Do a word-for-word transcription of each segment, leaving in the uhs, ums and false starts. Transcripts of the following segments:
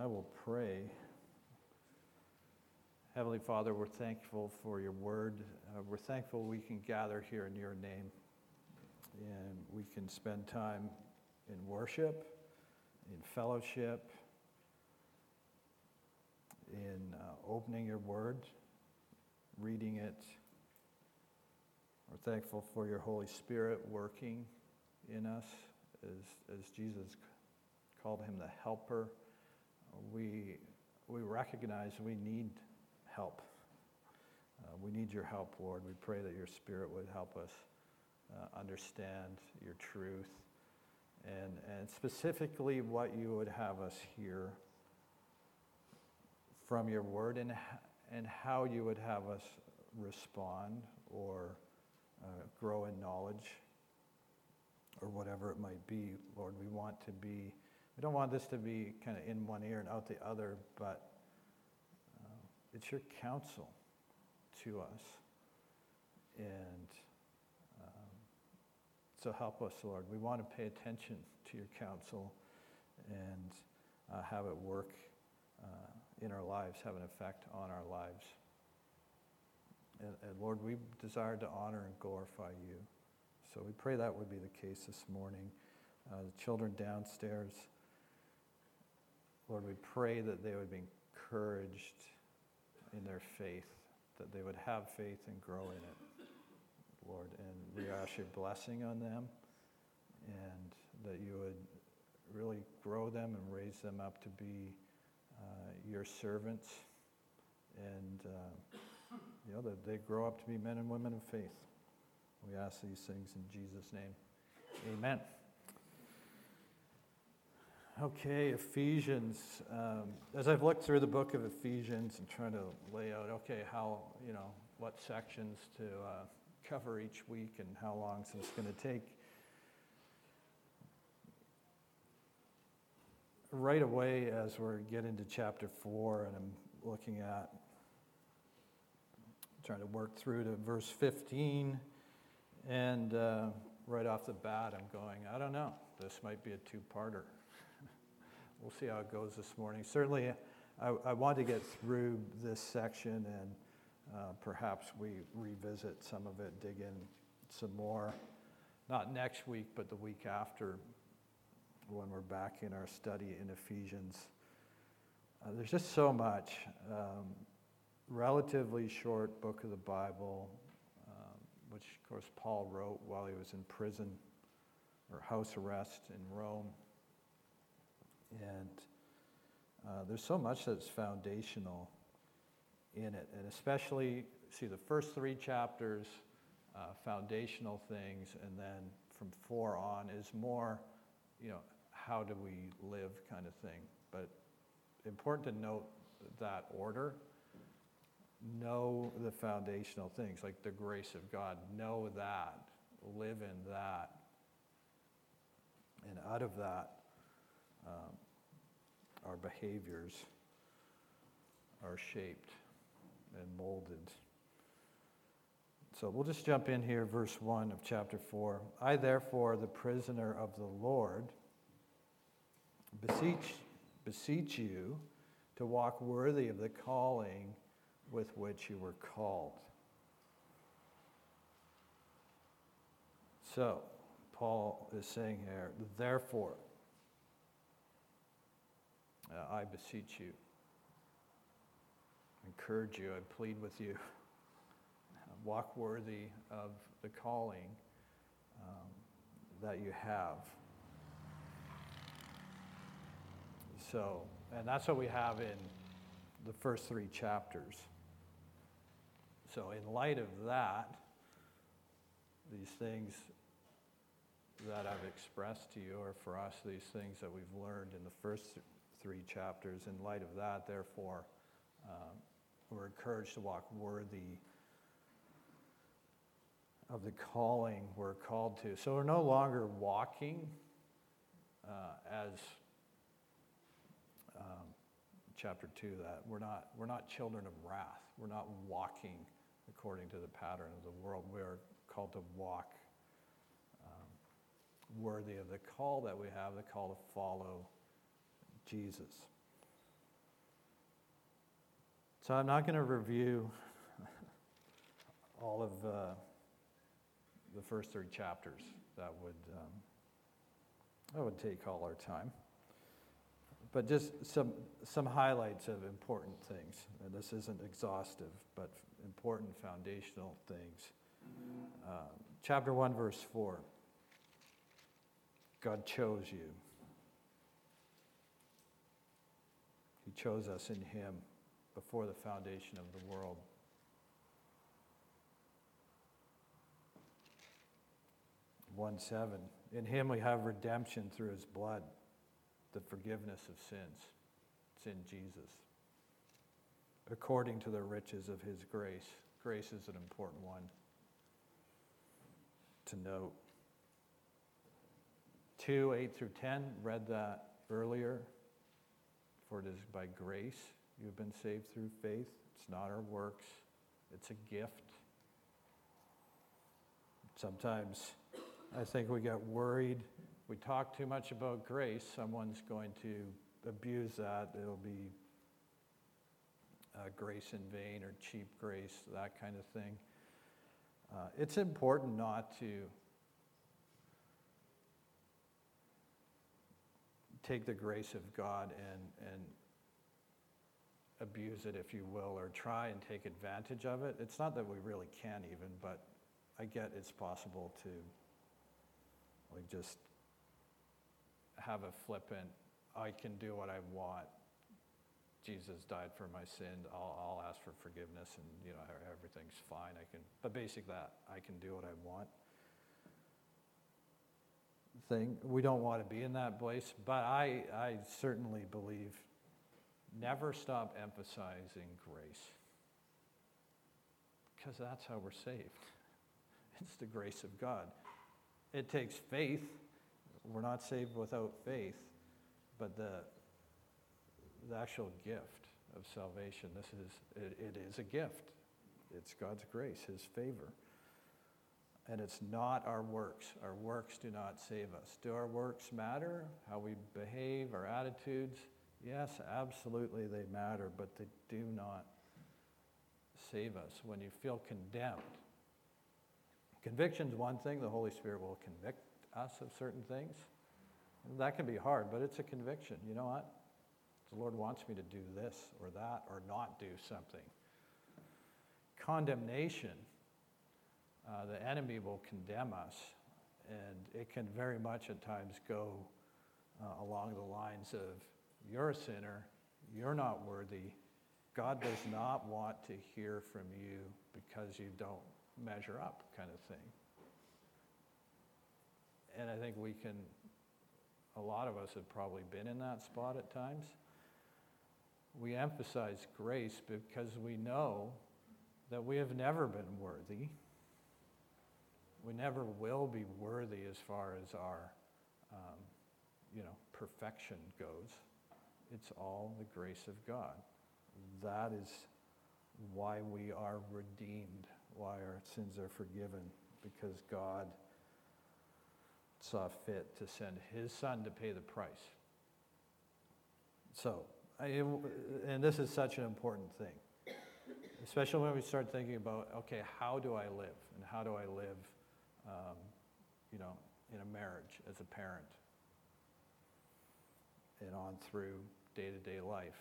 will pray. Heavenly Father, we're thankful for your word. Uh, we're thankful we can gather here in your name, and we can spend time in worship, in fellowship, in uh, opening your word, reading it. We're thankful for your Holy Spirit working in us, as, as Jesus called him the helper. We, we recognize we need help. Uh, we need your help, Lord. We pray that your Spirit would help us uh, understand your truth and, and specifically what you would have us hear from your word, and, and how you would have us respond or uh, grow in knowledge or whatever it might be. Lord, we want to be, we don't want this to be kind of in one ear and out the other, but uh, it's your counsel to us. And um, so help us, Lord. We want to pay attention to your counsel and uh, have it work uh, in our lives, have an effect on our lives. And, and Lord, we desire to honor and glorify you. So we pray that would be the case this morning. Uh, the children downstairs, Lord, we pray that they would be encouraged in their faith, that they would have faith and grow in it, Lord. And we ask your blessing on them, and that you would really grow them and raise them up to be uh, your servants, and uh, you know, that they grow up to be men and women of faith. We ask these things in Jesus' name. Amen. Okay, Ephesians. Um, as I've looked through the book of Ephesians and trying to lay out, okay, how, you know, what sections to uh, cover each week and how long it's going to take. Right away, as we're getting to chapter four, and I'm looking at, trying to work through to verse fifteen, and uh, right off the bat, I'm going, I don't know, this might be a two-parter. We'll see how it goes this morning. Certainly, I, I want to get through this section, and uh, perhaps we revisit some of it, dig in some more, not next week, but the week after, when we're back in our study in Ephesians. Uh, there's just so much. Um, relatively short book of the Bible, um, which of course Paul wrote while he was in prison or house arrest in Rome. And uh, there's so much that's foundational in it. And especially, see, the first three chapters, uh, foundational things, and then from four on is more, you know, how do we live kind of thing. But important to note that order. Know the foundational things, like the grace of God. Know that. Live in that. And out of that, um, our behaviors are shaped and molded. So we'll just jump in here, verse one of chapter four. I, therefore, the prisoner of the Lord, beseech, beseech you to walk worthy of the calling with which you were called. So, Paul is saying here, therefore, uh, I beseech you, encourage you, I plead with you, walk worthy of the calling um, that you have. So, and that's what we have in the first three chapters. So in light of that, these things that I've expressed to you are for us these things that we've learned in the first th- three chapters. In light of that, therefore, um, we're encouraged to walk worthy of the calling we're called to. So we're no longer walking uh, as um, chapter two, that we're not we're not children of wrath. We're not walking according to the pattern of the world. We are called to walk um, worthy of the call that we have, the call to follow Jesus. So I'm not going to review all of uh, the first three chapters. That would um, that would take all our time. But just some some highlights of important things. And this isn't exhaustive, but important foundational things. Uh, chapter one, verse four. God chose you. He chose us in Him before the foundation of the world. one seven. In Him we have redemption through His blood, the forgiveness of sins. It's in Jesus. According to the riches of His grace. Grace is an important one to note. two, eight through ten, read that earlier. For it is by grace you have been saved through faith. It's not our works. It's a gift. Sometimes I think we get worried. We talk too much about grace. Someone's going to abuse that. It'll be uh, grace in vain or cheap grace, that kind of thing. Uh, it's important not to take the grace of God and, and abuse it, if you will, or try and take advantage of it. It's not that we really can even, but I get it's possible to like just have a flippant, I can do what I want. Jesus died for my sin. I'll, I'll ask for forgiveness, and you know everything's fine. I can, but basic that I can do what I want. Thing we don't want to be in that place, but I I certainly believe never stop emphasizing grace, because that's how we're saved. It's the grace of God. It takes faith. We're not saved without faith, but the the actual gift of salvation, this is it, it is a gift. It's God's grace, His favor. And it's not our works. Our works do not save us. Do our works matter? How we behave, our attitudes? Yes, absolutely they matter, but they do not save us. When you feel condemned, conviction's one thing. The Holy Spirit will convict us of certain things. That can be hard, but it's a conviction. You know what? The Lord wants me to do this or that or not do something. Condemnation. Uh, the enemy will condemn us, and it can very much at times go uh, along the lines of, you're a sinner, you're not worthy, God does not want to hear from you because you don't measure up, kind of thing. And I think we can, a lot of us have probably been in that spot at times. We emphasize grace because we know that we have never been worthy. We never will be worthy as far as our, um, you know, perfection goes. It's all the grace of God. That is why we are redeemed, why our sins are forgiven, because God saw fit to send His Son to pay the price. So, I, and this is such an important thing, especially when we start thinking about, okay, how do I live? And how do I live Um, you know, in a marriage, as a parent, and on through day-to-day life.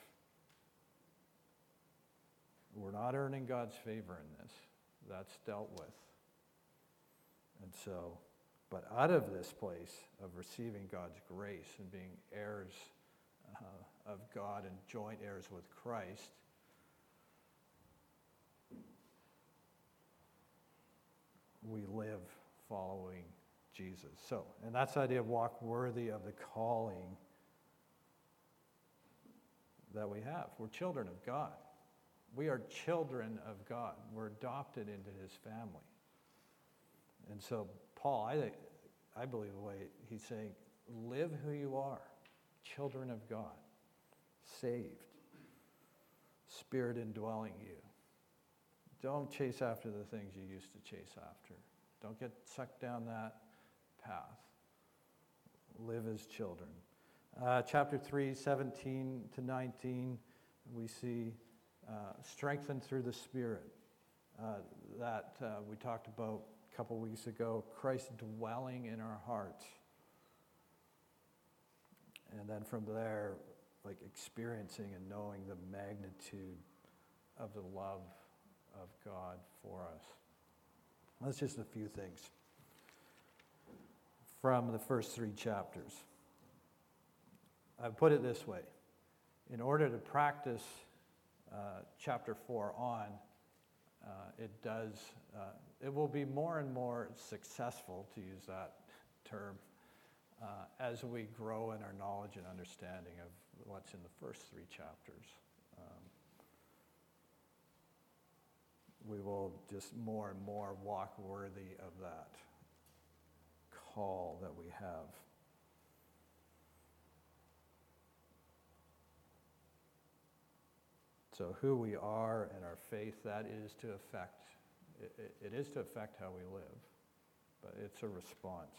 We're not earning God's favor in this. That's dealt with. And so, but out of this place of receiving God's grace and being heirs uh, of God and joint heirs with Christ, we live following Jesus. So, and that's the idea of walk worthy of the calling that we have. We're children of God. We are children of God. We're adopted into His family. And so Paul, I think, I believe the way he's saying, live who you are, children of God, saved, Spirit indwelling you. Don't chase after the things you used to chase after. Don't get sucked down that path. Live as children. Uh, chapter three, seventeen to nineteen, we see uh, strengthened through the Spirit. Uh, that uh, we talked about a couple weeks ago, Christ dwelling in our hearts. And then from there, like experiencing and knowing the magnitude of the love of God for us. That's just a few things from the first three chapters. I've put it this way. In order to practice uh, chapter four on, uh, it does, uh, it will be more and more successful, to use that term, uh, as we grow in our knowledge and understanding of what's in the first three chapters. Um, we will just more and more walk worthy of that call that we have. So who we are and our faith, that is to affect, it, it, it is to affect how we live, but it's a response.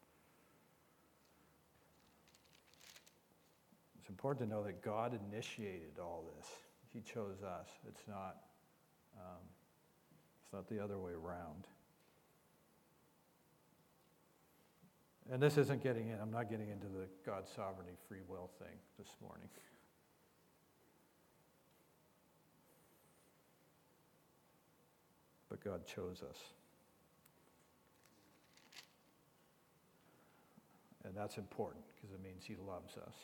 It's important to know that God initiated all this. He chose us. It's not, um, it's not the other way around. And this isn't getting in, I'm not getting into the God's sovereignty, free will thing this morning. But God chose us. And that's important because it means he loves us.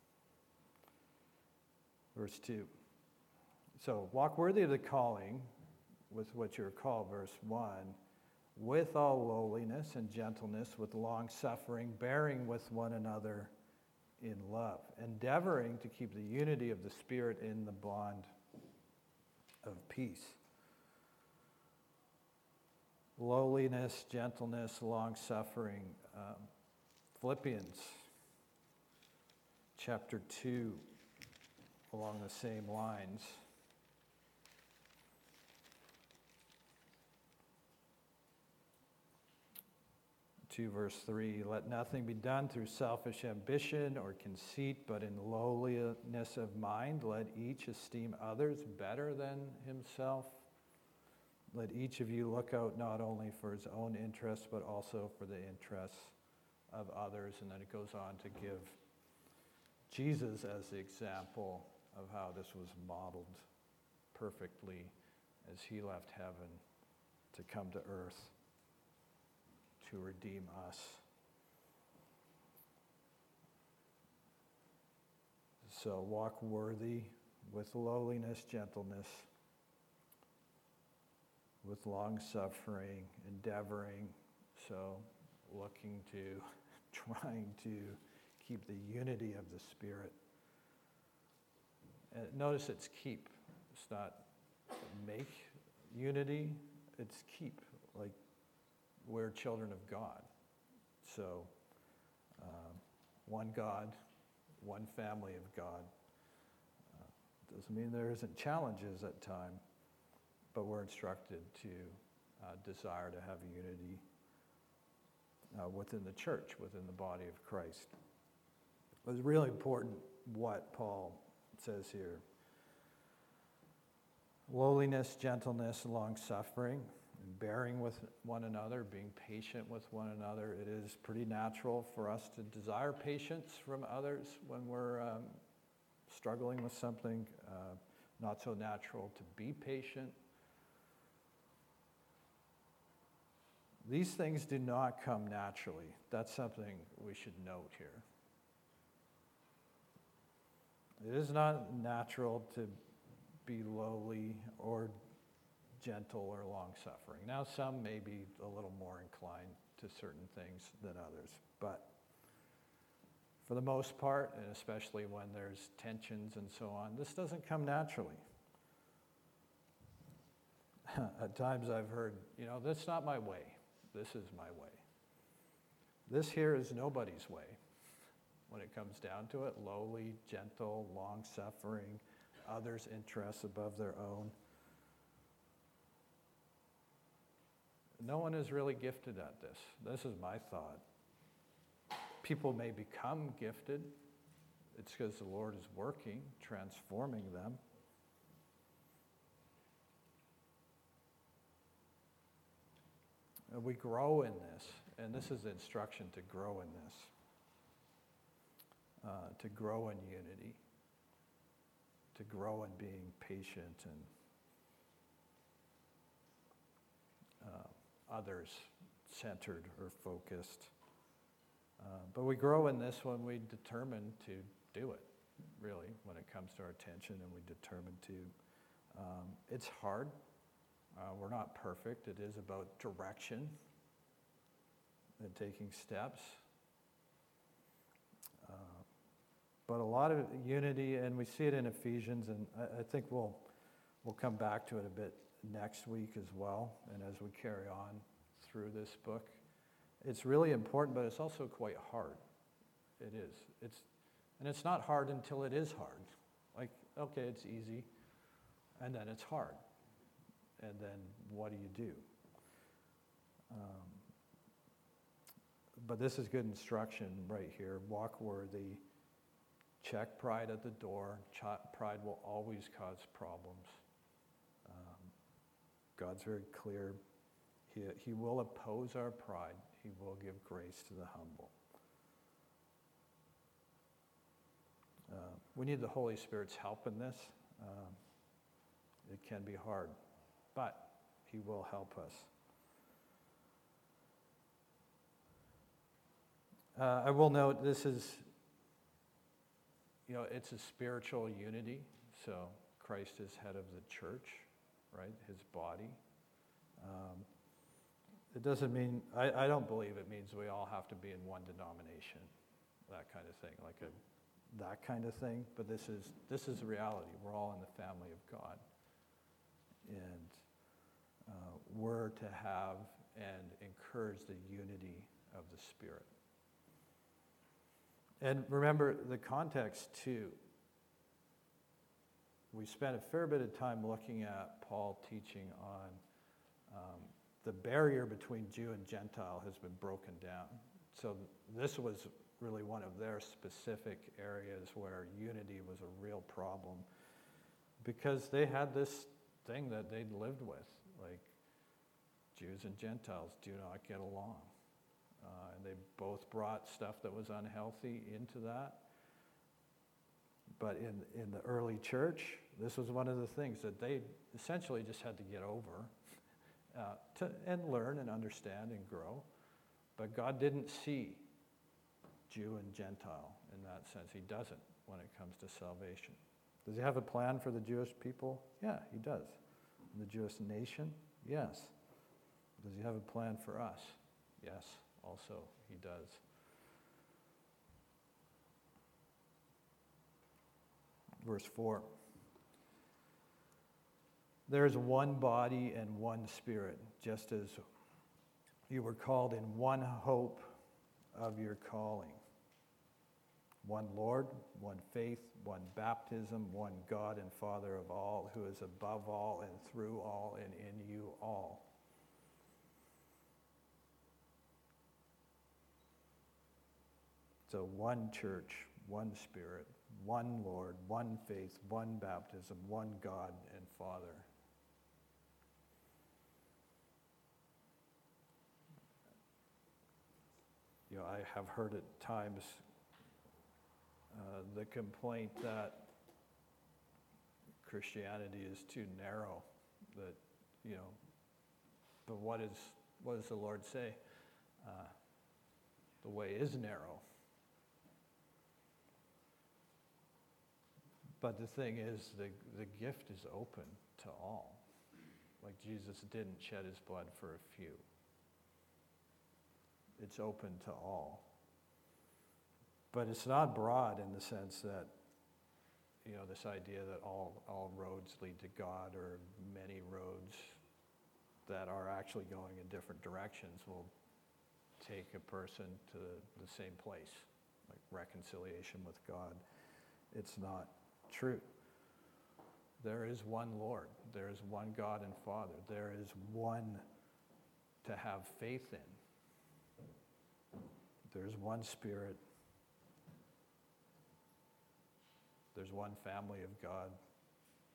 Verse two. So, walk worthy of the calling with what you're called, verse one, with all lowliness and gentleness, with long suffering, bearing with one another in love, endeavoring to keep the unity of the Spirit in the bond of peace. Lowliness, gentleness, long suffering. Um, Philippians chapter two, along the same lines. two verse three, let nothing be done through selfish ambition or conceit, but in lowliness of mind, let each esteem others better than himself. Let each of you look out not only for his own interests, but also for the interests of others. And then it goes on to give Jesus as the example of how this was modeled perfectly as he left heaven to come to earth to redeem us. So walk worthy with lowliness, gentleness, with long suffering, endeavoring, so looking to, trying to keep the unity of the Spirit. And notice it's keep. It's not make unity, it's keep. Like we're children of God. So um, one God, one family of God. Uh, doesn't mean there isn't challenges at times. But we're instructed to uh, desire to have unity uh, within the church, within the body of Christ. It was really important what Paul says here. Lowliness, gentleness, long-suffering, and bearing with one another, being patient with one another. It is pretty natural for us to desire patience from others when we're um, struggling with something. Uh, not so natural to be patient. These things do not come naturally. That's something we should note here. It is not natural to be lowly or gentle or long-suffering. Now, some may be a little more inclined to certain things than others, but for the most part, and especially when there's tensions and so on, this doesn't come naturally. At times I've heard, you know, that's not my way. This is my way. This here is nobody's way. When it comes down to it, lowly, gentle, long-suffering, others' interests above their own. No one is really gifted at this. This is my thought. People may become gifted. It's because the Lord is working, transforming them. And we grow in this, and this is the instruction to grow in this, uh, to grow in unity, to grow in being patient and uh, others-centered or focused. Uh, but we grow in this when we determine to do it, really, when it comes to our attention and we determine to. Um, it's hard. Uh, we're not perfect. It is about direction and taking steps. Uh, but a lot of unity, and we see it in Ephesians, and I, I think we'll we'll come back to it a bit next week as well, and as we carry on through this book. It's really important, but it's also quite hard. It is. It's, and it's not hard until it is hard. Like, okay, it's easy, and then it's hard. And then what do you do? Um, but this is good instruction right here. Walk worthy. Check pride at the door. Ch- pride will always cause problems. Um, God's very clear. He, he will oppose our pride. He will give grace to the humble. Uh, we need the Holy Spirit's help in this. Um, it can be hard, but He will help us. Uh, I will note this is, you know, it's a spiritual unity. So Christ is head of the church, right? His body. Um, It doesn't mean, I, I don't believe it means we all have to be in one denomination, that kind of thing, like a, that kind of thing. But this is this is reality. We're all in the family of God. And uh, we're to have and encourage the unity of the Spirit. And remember the context too. We spent a fair bit of time looking at Paul teaching on um, the barrier between Jew and Gentile has been broken down. So this was really one of their specific areas where unity was a real problem, because they had this thing that they'd lived with, like Jews and Gentiles do not get along. Uh, and they both brought stuff that was unhealthy into that. But in, in the early church, this was one of the things that they essentially just had to get over. Uh, to, and learn and understand and grow. But God didn't see Jew and Gentile in that sense. He doesn't when it comes to salvation. Does He have a plan for the Jewish people? Yeah, He does. And the Jewish nation? Yes. Does He have a plan for us? Yes, also He does. Verse four. There is one body and one Spirit, just as you were called in one hope of your calling. One Lord, one faith, one baptism, one God and Father of all, who is above all and through all and in you all. So one church, one Spirit, one Lord, one faith, one baptism, one God and Father. You know, I have heard at times uh, the complaint that Christianity is too narrow. That, you know, but what is what does the Lord say? Uh, the way is narrow. But the thing is, the the gift is open to all. Like Jesus didn't shed His blood for a few. It's open to all. But it's not broad in the sense that, you know, this idea that all, all roads lead to God, or many roads that are actually going in different directions will take a person to the same place, like reconciliation with God. It's not true. There is one Lord. There is one God and Father. There is one to have faith in. There's one Spirit. There's one family of God.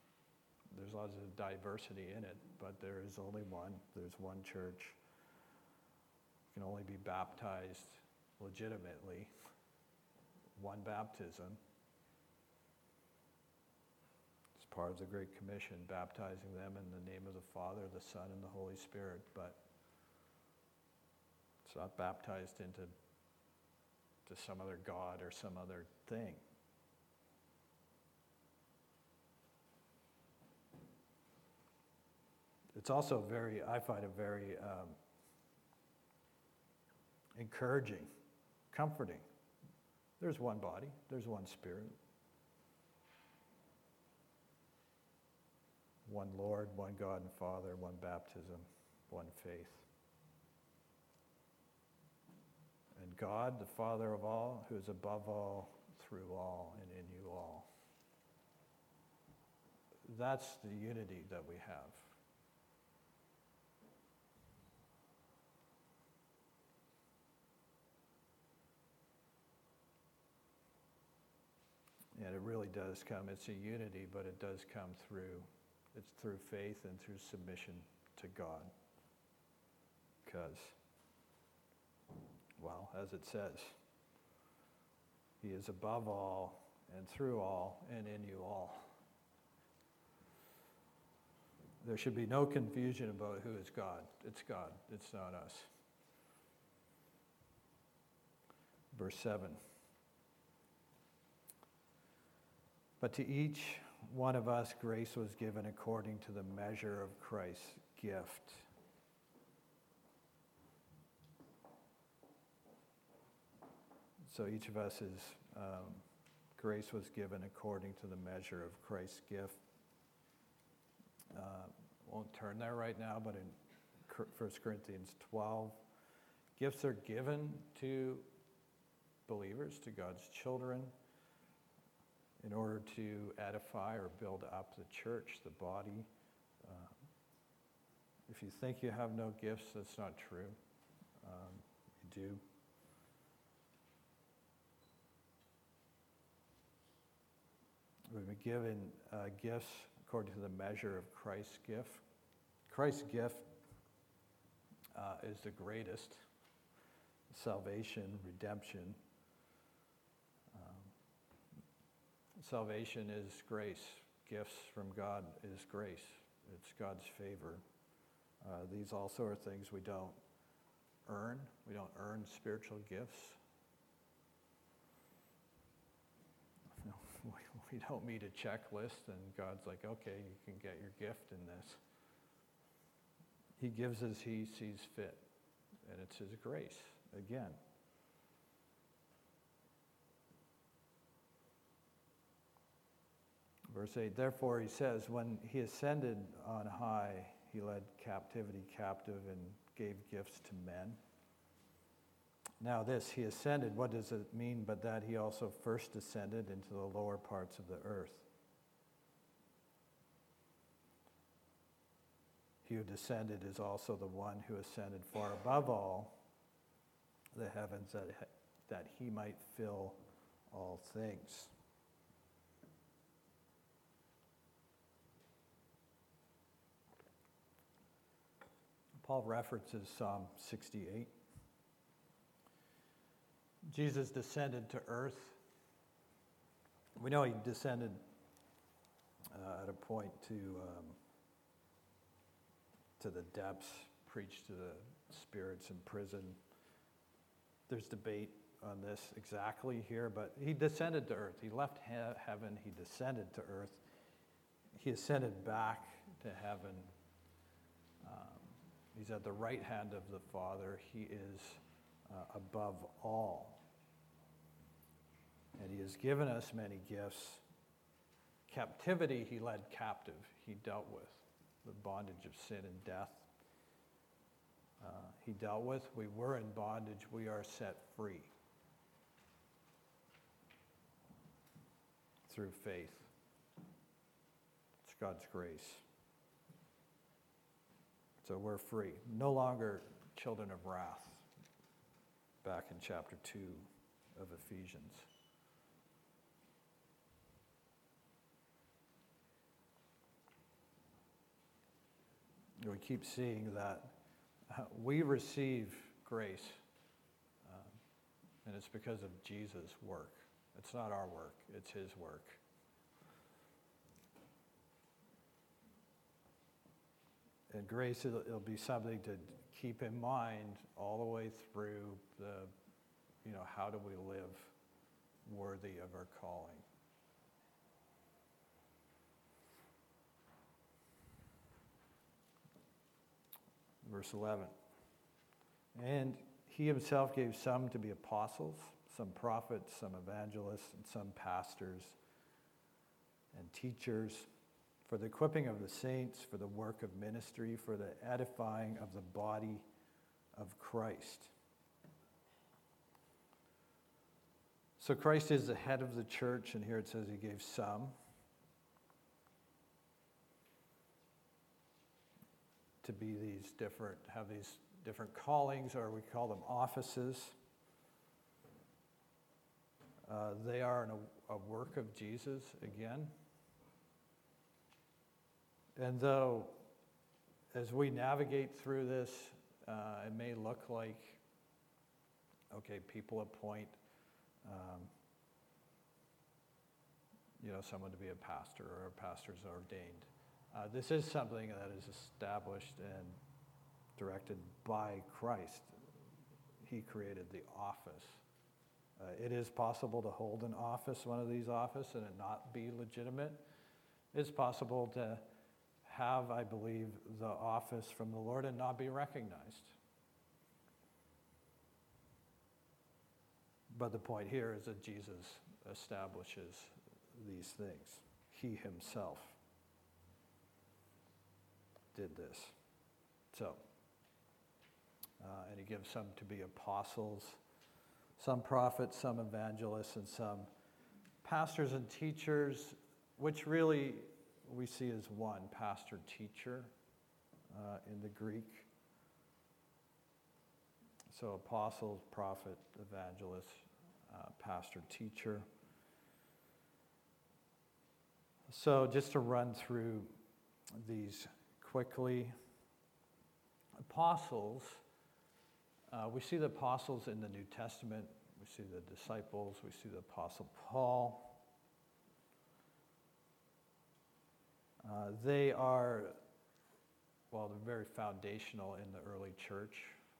There's lots of diversity in it, but there is only one. There's one church. You can only be baptized legitimately, one baptism. It's part of the Great Commission, baptizing them in the name of the Father, the Son, and the Holy Spirit, but it's not baptized into to some other god or some other thing. It's also very, I find it very um, encouraging, comforting. There's one body, there's one Spirit, one Lord, one God and Father, one baptism, one faith. And God, the Father of all, who is above all, through all, and in you all. That's the unity that we have. And it really does come, it's a unity, but it does come through, it's through faith and through submission to God. Because, well, as it says, He is above all and through all and in you all. There should be no confusion about who is God. It's God, it's not us. Verse seven. But to each one of us grace was given according to the measure of Christ's gift. So each of us is, um, grace was given according to the measure of Christ's gift. Uh, won't turn there right now, but in First Corinthians twelve, gifts are given to believers, to God's children, in order to edify or build up the church, the body. Uh, if you think you have no gifts, that's not true. Um, you do. We've been given uh, gifts according to the measure of Christ's gift. Christ's gift uh, is the greatest. Salvation, redemption. Salvation is grace. Gifts from God is grace. It's God's favor. Uh, these also are things we don't earn. We don't earn spiritual gifts. No, we, we don't meet a checklist and God's like, okay, you can get your gift in this. He gives as He sees fit, and it's His grace, again. Verse eight, therefore he says, when He ascended on high, He led captivity captive and gave gifts to men. Now this, He ascended, what does it mean but that He also first descended into the lower parts of the earth? He who descended is also the one who ascended far above all the heavens, that, that He might fill all things. Paul references Psalm sixty-eight. Jesus descended to earth. We know He descended uh, at a point to um, to the depths, preached to the spirits in prison. There's debate on this exactly here, but He descended to earth. He left he- heaven, He descended to earth. He ascended back to heaven. Um, He's at the right hand of the Father. He is uh, above all. And He has given us many gifts. Captivity He led captive. He dealt with the bondage of sin and death. Uh, he dealt with. We were in bondage. We are set free through faith. It's God's grace. So we're free. No longer children of wrath. Back in chapter two of Ephesians. We keep seeing that we receive grace. Um, and it's because of Jesus' work. It's not our work, it's his work. And grace, it'll, it'll be something to keep in mind all the way through the, you know, how do we live worthy of our calling? Verse eleven. And he himself gave some to be apostles, some prophets, some evangelists, and some pastors and teachers, for the equipping of the saints, for the work of ministry, for the edifying of the body of Christ. So Christ is the head of the church, and here it says he gave some to be these different, have these different callings, or we call them offices. Uh, they are in a, a work of Jesus again. And though, as we navigate through this, uh, it may look like, okay, people appoint, um, you know, someone to be a pastor, or a pastor's ordained. Uh, this is something that is established and directed by Christ. He created the office. Uh, it is possible to hold an office, one of these offices, and it not be legitimate. It's possible to have, I believe, the office from the Lord and not be recognized. But the point here is that Jesus establishes these things. He himself did this. So, uh, and he gives some to be apostles, some prophets, some evangelists, and some pastors and teachers, which really we see as one, pastor, teacher, uh, in the Greek. So apostles, prophet, evangelist, uh, pastor, teacher. So just to run through these quickly. Apostles, uh, we see the apostles in the New Testament. We see the disciples. We see the Apostle Paul. Uh, they are, well, they're very foundational in the early church.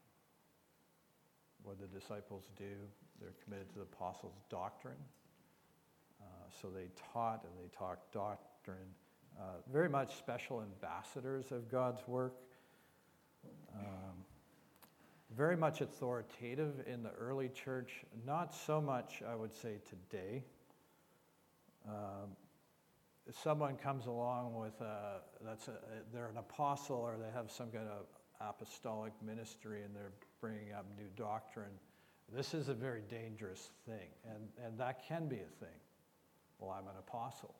What the disciples do, they're committed to the apostles' doctrine. Uh, so they taught and they talked doctrine. Uh, very much special ambassadors of God's work. Um, very much authoritative in the early church. Not so much, I would say, today. Um, if someone comes along with a, that's a, they're an apostle, or they have some kind of apostolic ministry and they're bringing up new doctrine, this is a very dangerous thing, and, and that can be a thing. Well, I'm an apostle.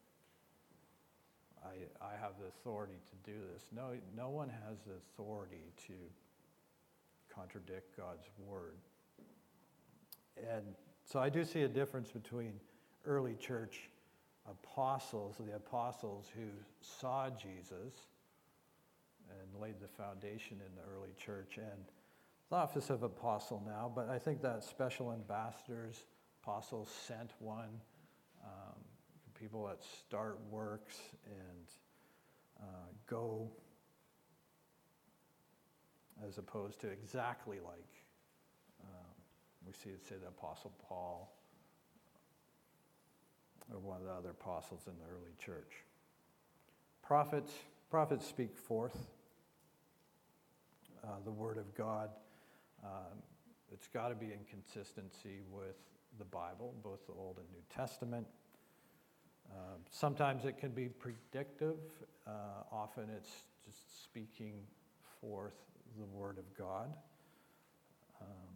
I, I have the authority to do this. No, no one has the authority to contradict God's word. And so I do see a difference between early church apostles, the apostles who saw Jesus and laid the foundation in the early church, and the office of apostle now, but I think that special ambassadors, apostles sent one, um, people that start works and uh, go, as opposed to exactly like um, we see it say the Apostle Paul or one of the other apostles in the early church. Prophets, prophets speak forth uh, the word of God. Um, it's got to be in consistency with the Bible, both the Old and New Testament. Uh, sometimes it can be predictive. Uh, often it's just speaking forth the word of God. Um,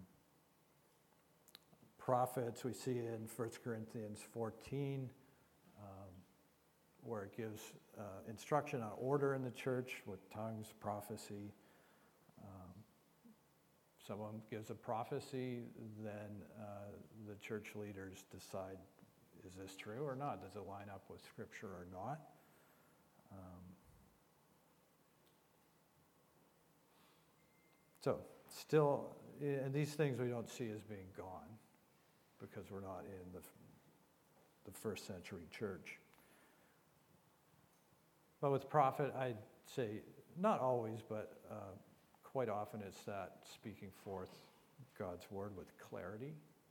prophets, we see in First Corinthians fourteen, um, where it gives uh, instruction on order in the church with tongues, prophecy. Um, someone gives a prophecy, then uh, the church leaders decide, is this true or not? Does it line up with Scripture or not? Um, so, still, and these things we don't see as being gone because we're not in the, the first century church. But with prophet, I'd say not always, but uh, quite often it's that speaking forth God's word with clarity.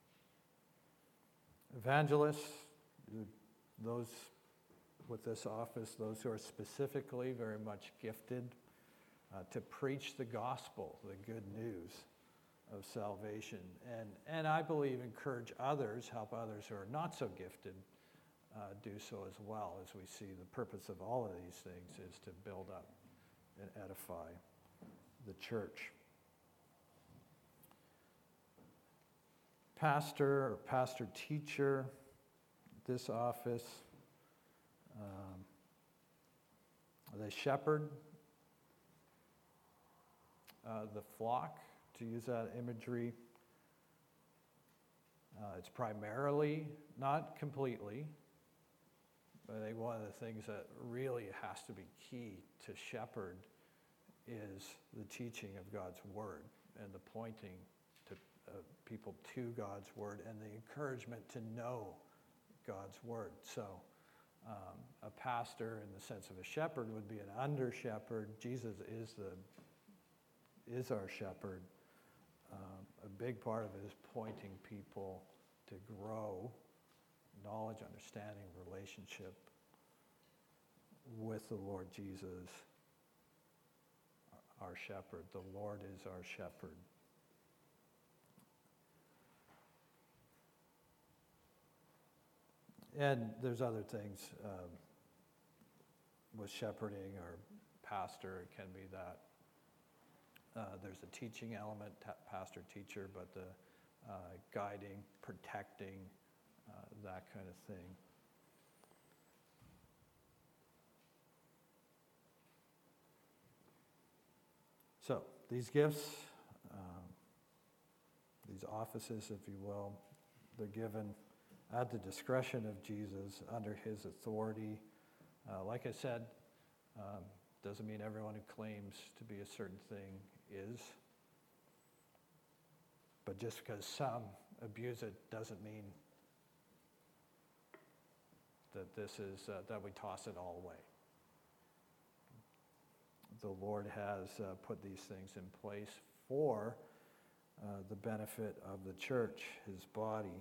Evangelists, those with this office, those who are specifically very much gifted uh, to preach the gospel, the good news of salvation, and, and I believe encourage others, help others who are not so gifted uh, do so as well, as we see the purpose of all of these things is to build up and edify the church. Pastor or pastor teacher, this office, um, they shepherd uh, the flock, to use that imagery. Uh, it's primarily, not completely, but I think one of the things that really has to be key to shepherd is the teaching of God's word and the pointing to uh, people to God's word and the encouragement to know God's word. So um, a pastor in the sense of a shepherd would be an under shepherd. Jesus is the is our shepherd. Um, a big part of it is pointing people to grow knowledge, understanding, relationship with the Lord Jesus, our shepherd. The Lord is our shepherd. And there's other things um, with shepherding or pastor. It can be that uh, there's a teaching element, ta- pastor, teacher, but the uh, guiding, protecting, uh, that kind of thing. So these gifts, um, these offices, if you will, they're given at the discretion of Jesus, under his authority. Uh, like I said, um, doesn't mean everyone who claims to be a certain thing is. But just because some abuse it doesn't mean that this is, uh, that we toss it all away. The Lord has uh, put these things in place for uh, the benefit of the church, his body.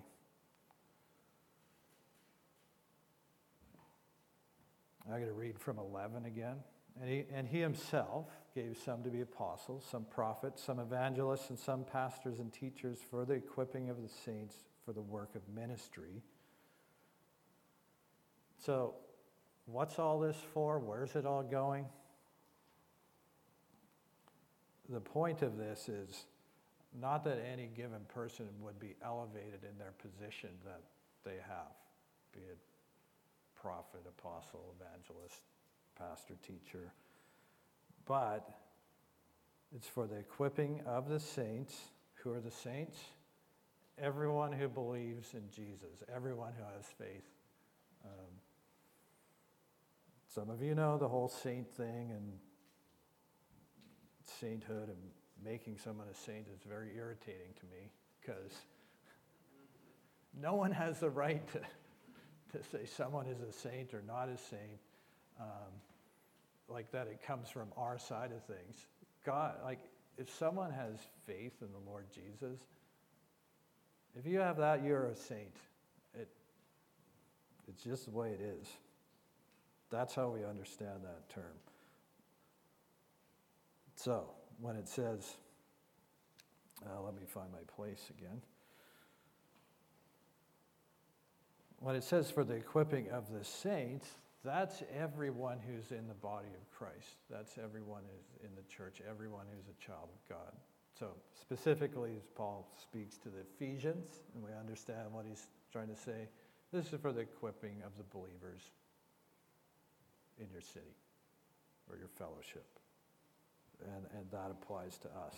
I'm going to read from eleven again. And he, and he himself gave some to be apostles, some prophets, some evangelists, and some pastors and teachers for the equipping of the saints for the work of ministry. So, what's all this for? Where's it all going? The point of this is not that any given person would be elevated in their position that they have, be it prophet, apostle, evangelist, pastor, teacher, but it's for the equipping of the saints. Who are the saints? Everyone who believes in Jesus, everyone who has faith. Um, some of you know the whole saint thing, and sainthood and making someone a saint is very irritating to me, because no one has the right to, to say someone is a saint or not a saint. Um, like that it comes from our side of things. God, like if someone has faith in the Lord Jesus, if you have that, you're a saint. It, it's just the way it is. That's how we understand that term. So, when it says, uh, let me find my place again. When it says for the equipping of the saints, that's everyone who's in the body of Christ. That's everyone who's in the church, everyone who's a child of God. So specifically, as Paul speaks to the Ephesians, and we understand what he's trying to say, this is for the equipping of the believers in your city or your fellowship. And, and that applies to us.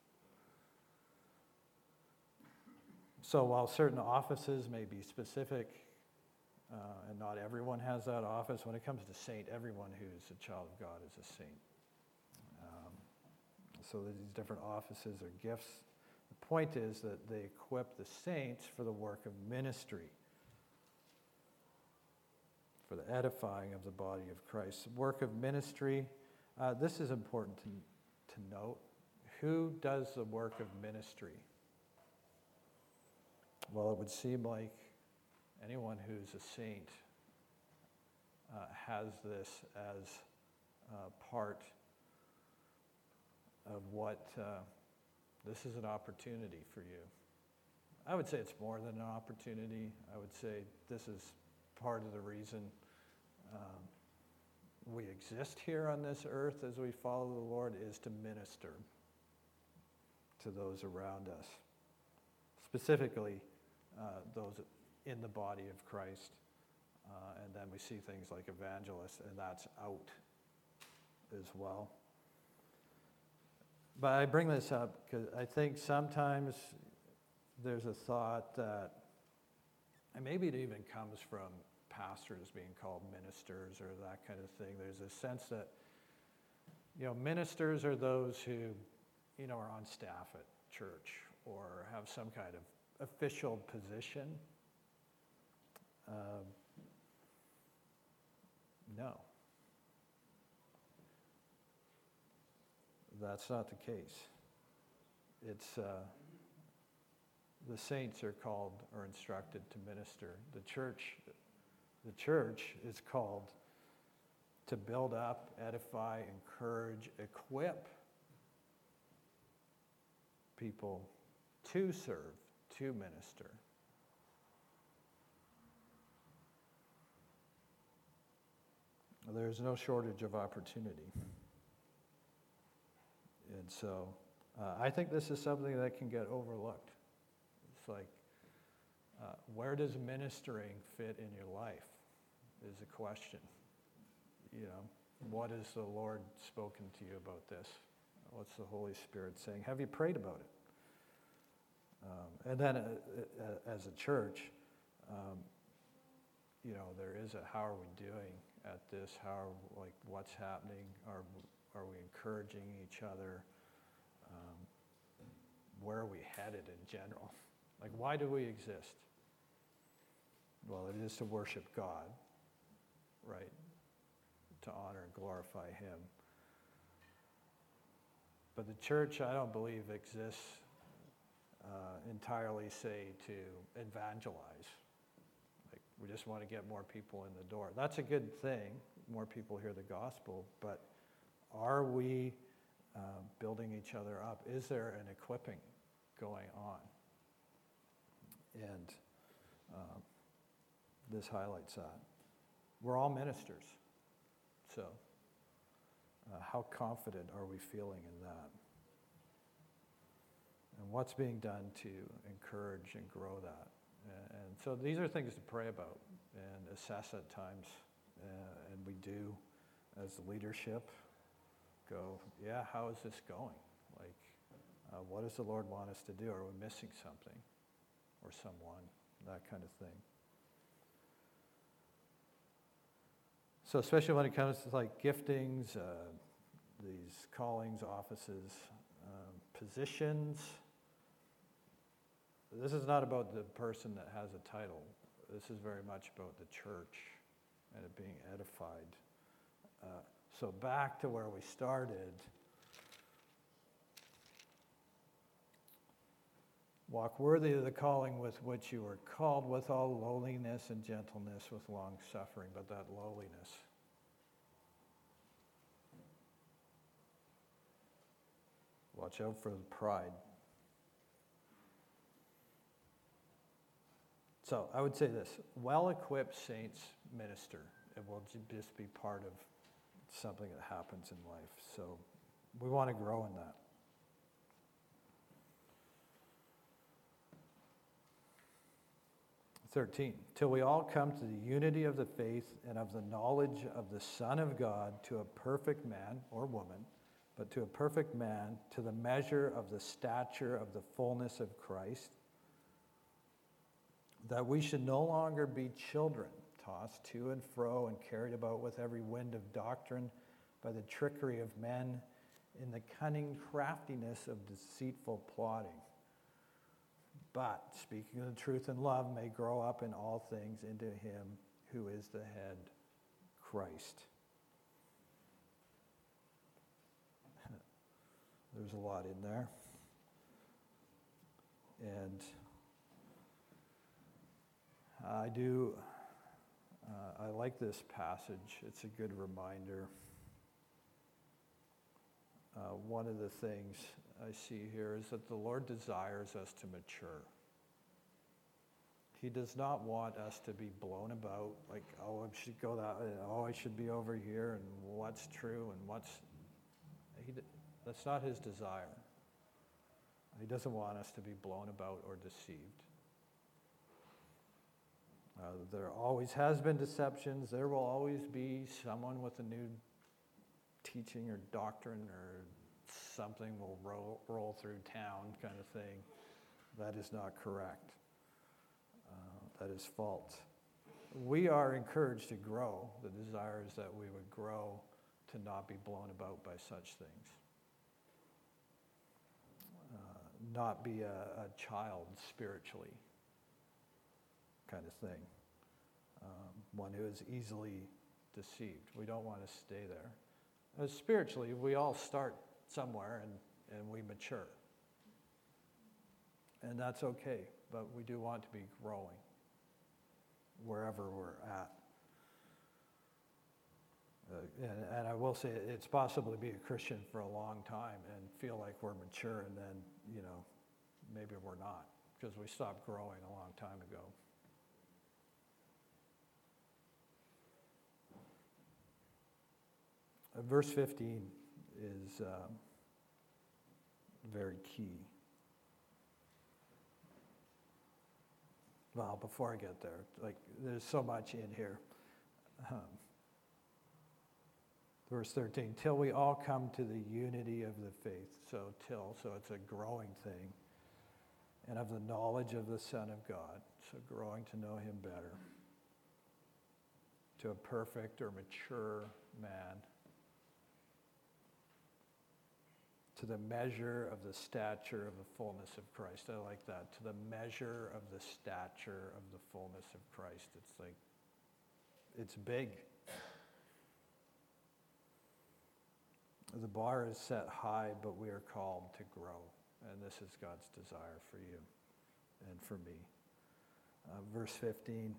So while certain offices may be specific, Uh, and not everyone has that office. When it comes to saint, everyone who's a child of God is a saint. Um, so these different offices or gifts. The point is that they equip the saints for the work of ministry, for the edifying of the body of Christ. Work of ministry, uh, this is important to, to note. Who does the work of ministry? Well, it would seem like anyone who's a saint uh, has this as uh, part of what uh, this is an opportunity for you. I would say it's more than an opportunity. I would say this is part of the reason um, we exist here on this earth as we follow the Lord, is to minister to those around us, specifically uh, those in the body of Christ. Uh, and then we see things like evangelists, and that's out as well. But I bring this up because I think sometimes there's a thought that, and maybe it even comes from pastors being called ministers or that kind of thing. There's a sense that, you know, ministers are those who, you know, are on staff at church or have some kind of official position. Um, no. That's not the case. It's, uh, the saints are called or instructed to minister. The church, the church is called to build up, edify, encourage, equip people to serve, to minister. There's no shortage of opportunity. And so uh, I think this is something that can get overlooked. It's like, uh, where does ministering fit in your life is a question. You know, what has the Lord spoken to you about this? What's the Holy Spirit saying? Have you prayed about it? Um, and then uh, uh, as a church, um, you know, there is a how are we doing at this? How are, like, what's happening? Are are we encouraging each other? Um, where are we headed in general? Like, why do we exist? Well, it is to worship God, right? To honor and glorify Him. But the church, I don't believe, exists uh, entirely, say, to evangelize. Like, we just want to get more people in the door. That's a good thing. More people hear the gospel, but are we uh, building each other up? Is there an equipping going on? And um, this highlights that. We're all ministers. So uh, how confident are we feeling in that? And what's being done to encourage and grow that? And, and so these are things to pray about and assess at times. Uh, and we do as the leadership. Go, yeah, how is this going? Like, uh, what does the Lord want us to do? Are we missing something or someone? That kind of thing. So especially when it comes to like giftings, uh, these callings, offices, um, positions, this is not about the person that has a title. This is very much about the church and it being edified. Uh, So back to where we started. Walk worthy of the calling with which you were called, with all lowliness and gentleness, with long suffering, but that lowliness. Watch out for the pride. So I would say this, well-equipped saints minister. It will just be part of something that happens in life. So we want to grow in that. thirteen, till we all come to the unity of the faith and of the knowledge of the Son of God, to a perfect man or woman, but to a perfect man, to the measure of the stature of the fullness of Christ, that we should no longer be children, tossed to and fro and carried about with every wind of doctrine by the trickery of men in the cunning craftiness of deceitful plotting. but speaking the truth in love may grow up in all things into him who is the head, Christ. There's a lot in there. And I do, uh, I like this passage. It's a good reminder. Uh, one of the things I see here is that the Lord desires us to mature. He does not want us to be blown about, like, oh, I should go that way, oh, I should be over here, and what's true, and what's, he, that's not his desire. He doesn't want us to be blown about or deceived. Uh, there always has been deceptions. There will always be someone with a new teaching or doctrine or something will roll, roll through town kind of thing. That is not correct. Uh, that is false. We are encouraged to grow. The desire is that we would grow to not be blown about by such things. Uh, not be a, a child spiritually kind of thing. Um, one who is easily deceived. We don't want to stay there. Uh, spiritually, we all start somewhere and, and we mature. And that's okay, but we do want to be growing wherever we're at. Uh, and, and I will say it's possible to be a Christian for a long time and feel like we're mature and then, you know, maybe we're not because we stopped growing a long time ago. Uh, verse fifteen is um, very key. Well, before I get there, like there's so much in here. Um, verse thirteen, till we all come to the unity of the faith. So till, so it's a growing thing. And of the knowledge of the Son of God. So growing to know him better. To a perfect or mature man. To the measure of the stature of the fullness of Christ. I like that. To the measure of the stature of the fullness of Christ. It's like, it's big. The bar is set high, but we are called to grow. And this is God's desire for you and for me. Uh, verse fifteen.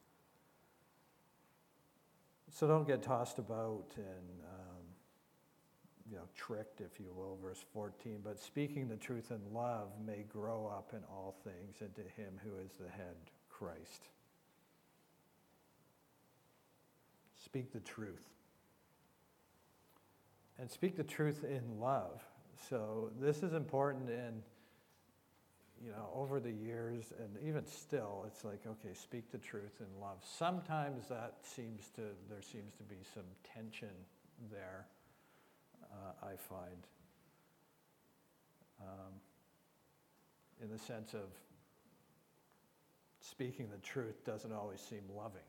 So don't get tossed about and um, you know, tricked, if you will, verse fourteen, but speaking the truth in love may grow up in all things into him who is the head, Christ. Speak the truth. And speak the truth in love. So this is important in, you know, over the years and even still, it's like, okay, speak the truth in love. Sometimes that seems to, there seems to be some tension there. Uh, I find, um, in the sense of speaking the truth doesn't always seem loving.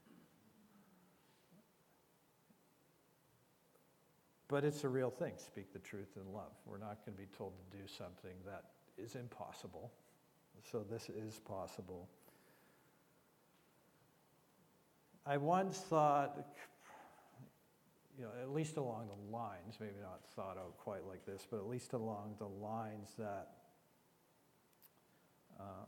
But it's a real thing, speak the truth in love. We're not going to be told to do something that is impossible. So this is possible. I once thought, you know, at least along the lines, maybe not thought out quite like this, but at least along the lines that um,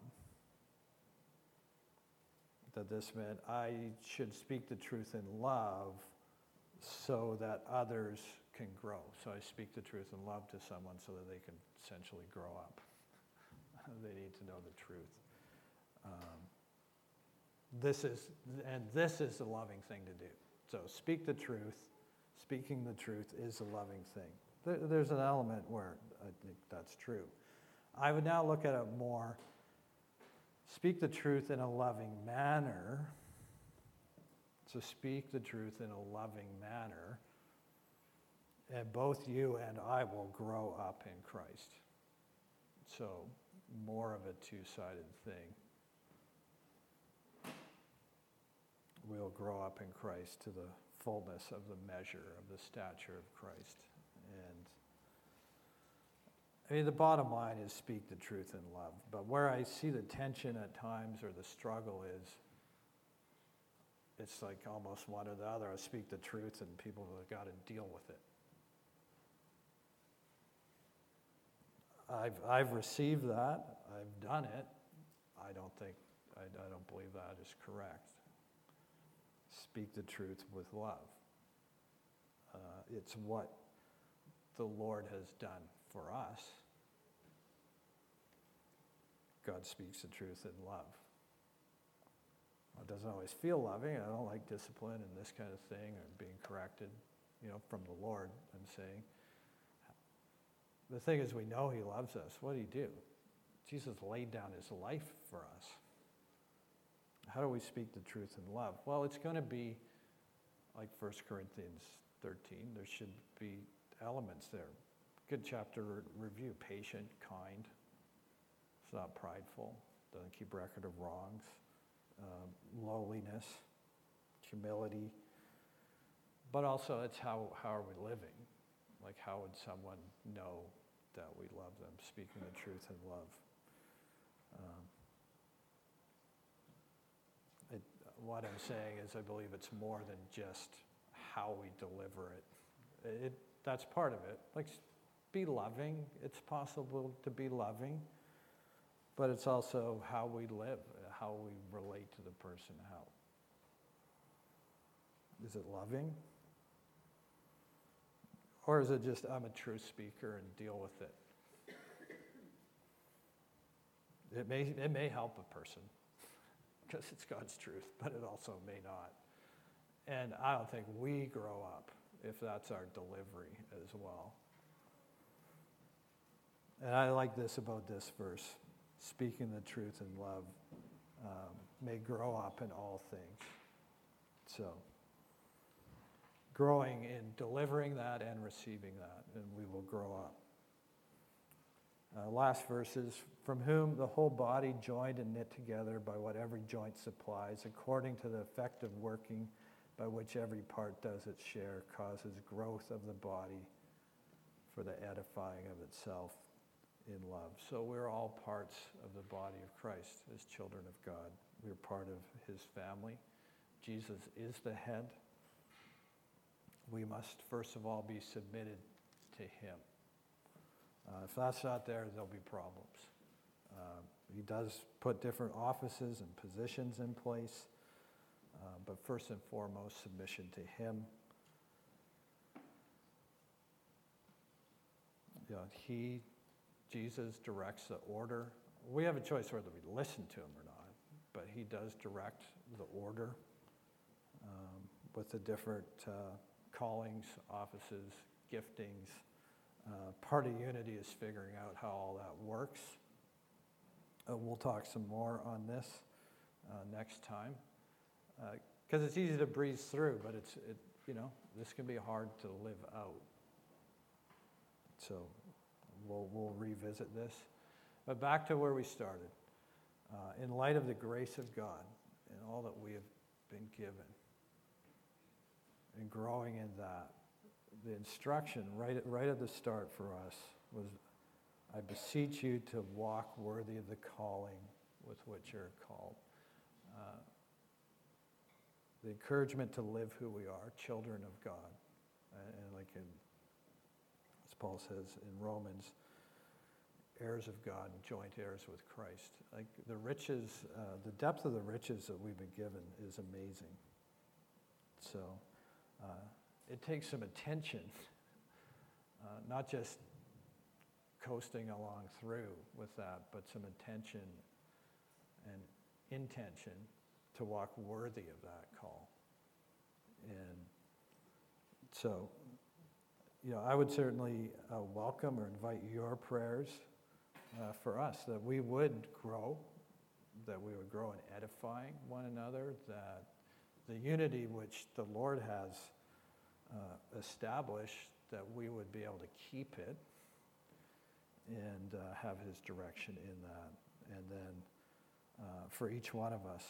that this meant I should speak the truth in love so that others can grow. So I speak the truth in love to someone so that they can essentially grow up. They need to know the truth. Um, this is, and this is the loving thing to do. So speak the truth. Speaking the truth is a loving thing. There, there's an element where I think that's true. I would now look at it more. Speak the truth in a loving manner. So speak the truth in a loving manner. And both you and I will grow up in Christ. So more of a two-sided thing. We'll grow up in Christ to the fullness of the measure of the stature of Christ. I mean, the bottom line is speak the truth in love. But where I see the tension at times or the struggle is, it's like almost one or the other. I speak the truth and people have got to deal with it. I've, I've received that. I've done it. I don't think, I, I don't believe that is correct. Speak the truth with love. Uh, it's what the Lord has done for us. God speaks the truth in love. It doesn't always feel loving. I don't like discipline and this kind of thing or being corrected, you know, from the Lord, I'm saying. The thing is, we know he loves us. What did he do? Jesus laid down his life for us. How do we speak the truth in love? Well, it's going to be like First Corinthians thirteen. There should be elements there. Good chapter review. Patient, kind. It's not prideful. Doesn't keep record of wrongs. Um, lowliness, humility. But also, it's how, how are we living? Like, how would someone know that we love them? Speaking the truth in love. Um, it, what I'm saying is I believe it's more than just how we deliver it. It that's part of it. Like, be loving. It's possible to be loving. But it's also how we live, how we relate to the person. How is it loving? Or is it just, I'm a truth speaker and deal with it? It may, it may help a person because it's God's truth, but it also may not. And I don't think we grow up if that's our delivery as well. And I like this about this verse. Speaking the truth in love um, may grow up in all things. So, growing in delivering that and receiving that, and we will grow up. Uh, last verses, from whom the whole body joined and knit together by what every joint supplies, according to the effective working by which every part does its share, causes growth of the body for the edifying of itself in love. So we're all parts of the body of Christ as children of God. We're part of his family. Jesus is the head. We must first of all be submitted to him. Uh, if that's not there, there'll be problems. Uh, he does put different offices and positions in place, uh, but first and foremost, submission to him. You know, he Jesus directs the order. We have a choice whether we listen to him or not, but he does direct the order um, with the different uh, callings, offices, giftings. Uh, part of unity is figuring out how all that works. Uh, we'll talk some more on this uh, next time because uh, it's easy to breeze through, but it's it, you know this can be hard to live out. So. We'll, we'll revisit this. But back to where we started. Uh, in light of the grace of God and all that we have been given, and growing in that, the instruction right at, right at the start for us was, I beseech you to walk worthy of the calling with which you're called. Uh, the encouragement to live who we are, children of God. And, and like in Paul says in Romans, heirs of God, joint heirs with Christ. Like the riches, uh, the depth of the riches that we've been given is amazing. So uh, it takes some attention, uh, not just coasting along through with that, but some attention and intention to walk worthy of that call. And so, you know, I would certainly uh, welcome or invite your prayers uh, for us, that we would grow, that we would grow in edifying one another, that the unity which the Lord has uh, established, that we would be able to keep it and uh, have his direction in that. And then uh, for each one of us,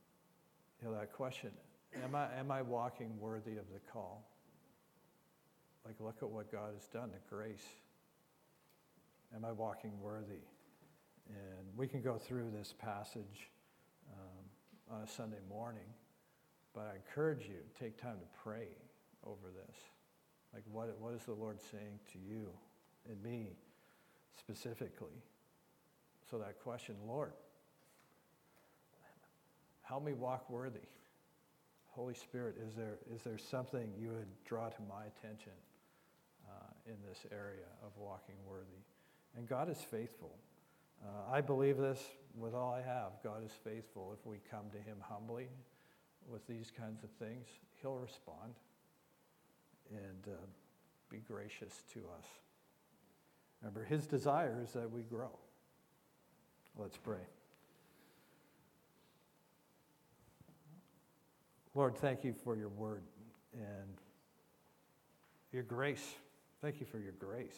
you know, that question, Am I, am I walking worthy of the call? like, look at what God has done, the grace. Am I walking worthy? And we can go through this passage um, on a Sunday morning, but I encourage you, take time to pray over this. Like, what, what is the Lord saying to you and me specifically? So that question, Lord, help me walk worthy. Holy Spirit, is there is there something you would draw to my attention uh, in this area of walking worthy? And God is faithful. Uh, I believe this with all I have. God is faithful. If we come to him humbly with these kinds of things, he'll respond and uh, be gracious to us. Remember, his desire is that we grow. Let's pray. Lord, thank you for your word and your grace. Thank you for your grace.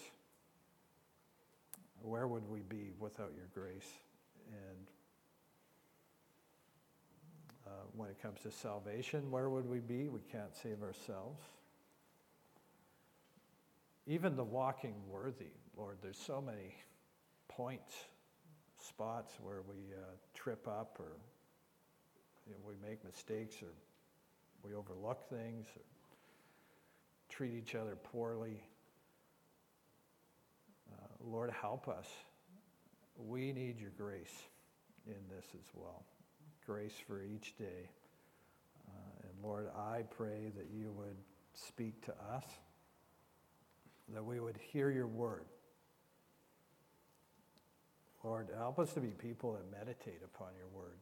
Where would we be without your grace? And uh, when it comes to salvation, where would we be? We can't save ourselves. Even the walking worthy, Lord, there's so many points, spots where we uh, trip up, or you know, we make mistakes, or we overlook things, or treat each other poorly. Uh, Lord, help us. We need your grace in this as well. Grace for each day. Uh, and Lord, I pray that you would speak to us, that we would hear your word. Lord, help us to be people that meditate upon your word.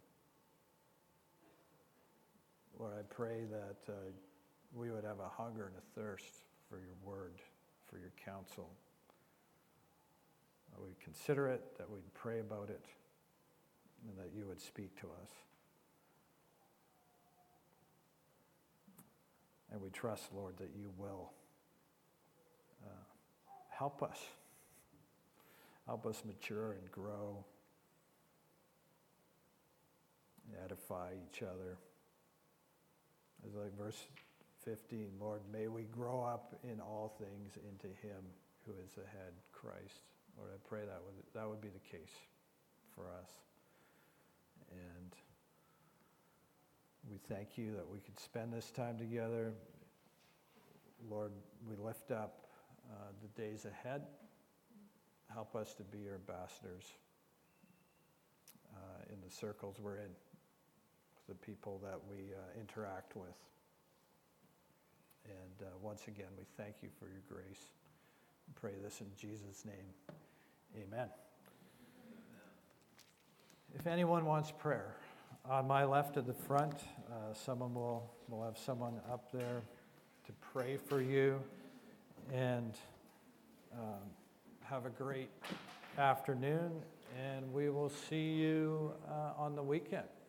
Lord, I pray that uh, we would have a hunger and a thirst for your word, for your counsel. That we'd consider it, that we'd pray about it, and that you would speak to us. And we trust, Lord, that you will uh, help us. Help us mature and grow, and edify each other. As like verse fifteen, Lord, may we grow up in all things into him who is the head, Christ. Lord, I pray that would, that would be the case for us. And we thank you that we could spend this time together. Lord, we lift up uh, the days ahead. Help us to be your ambassadors uh, in the circles we're in, the people that we uh, interact with. And uh, once again, we thank you for your grace. We pray this in Jesus' name. Amen. If anyone wants prayer, on my left at the front, uh, someone will, will have someone up there to pray for you. And um, have a great afternoon, and we will see you uh, on the weekend.